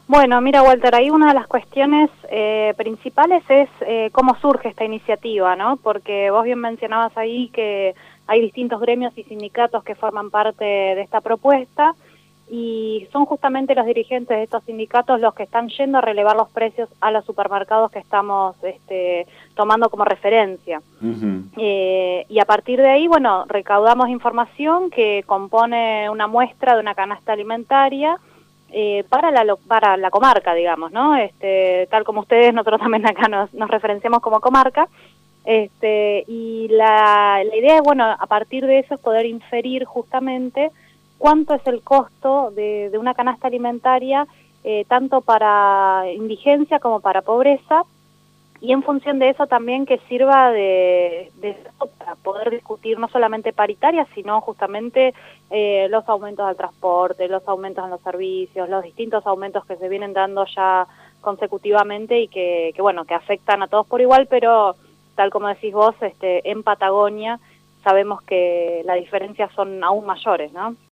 Bueno, mira, Walter, ahí una de las cuestiones principales es cómo surge esta iniciativa, ¿no? Porque vos bien mencionabas ahí que hay distintos gremios y sindicatos que forman parte de esta propuesta y son justamente los dirigentes de estos sindicatos los que están yendo a relevar los precios a los supermercados que estamos tomando como referencia. Ujú. Y a partir de ahí, bueno, recaudamos información que compone una muestra de una canasta alimentaria para la comarca, digamos, ¿no? Tal como ustedes, nosotros también acá nos referenciamos como comarca. Y la idea es, bueno, a partir de eso es poder inferir justamente cuánto es el costo de una canasta alimentaria, tanto para indigencia como para pobreza, y en función de eso también que sirva para poder discutir no solamente paritarias, sino justamente los aumentos del transporte, los aumentos en los servicios, los distintos aumentos que se vienen dando ya consecutivamente y que bueno, que afectan a todos por igual, pero tal como decís vos, en Patagonia sabemos que las diferencias son aún mayores, ¿no?